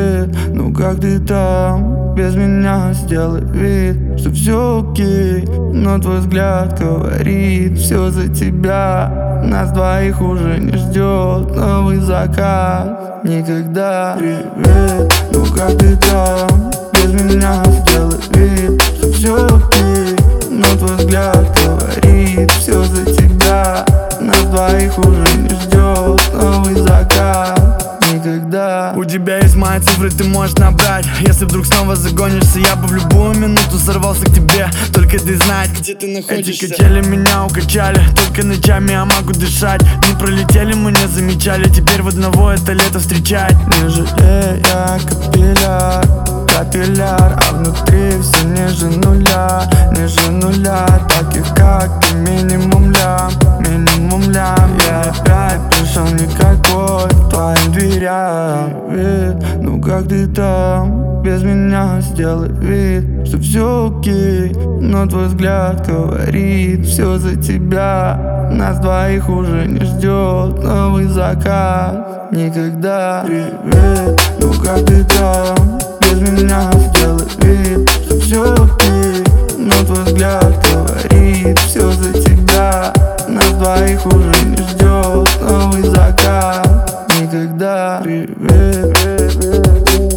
Привет, ну как ты там? Без меня сделай вид, что все окей, но твой взгляд говорит: все за тебя. Нас двоих уже не ждет новый закат никогда. Привет, ну как ты там? Без меня сделай вид, что все окей, но твой взгляд говорит: все за тебя. Нас двоих уже не ждет новый закат никогда. У тебя есть мои цифры, ты можешь набрать. Если вдруг снова загонишься, я бы в любую минуту сорвался к тебе. Только ты знать, где ты находишься. Эти качели меня укачали, только ночами я могу дышать. Не пролетели, мы не замечали, теперь в одного это лето встречать. Не жалея капилляр, а внутри все ниже нуля. Таких как ты минимум лям. Я опять пришел никакой к твоим дверям. Привет, ну как ты там? Без меня сделай вид, что все окей, но твой взгляд говорит: все за тебя. Нас двоих уже не ждет новый закат никогда. Привет, ну как ты там? Без меня сделай вид, что все окей, но твой взгляд говорит: все за тебя. Нас двоих уже не ждет новый закат никогда. Привет.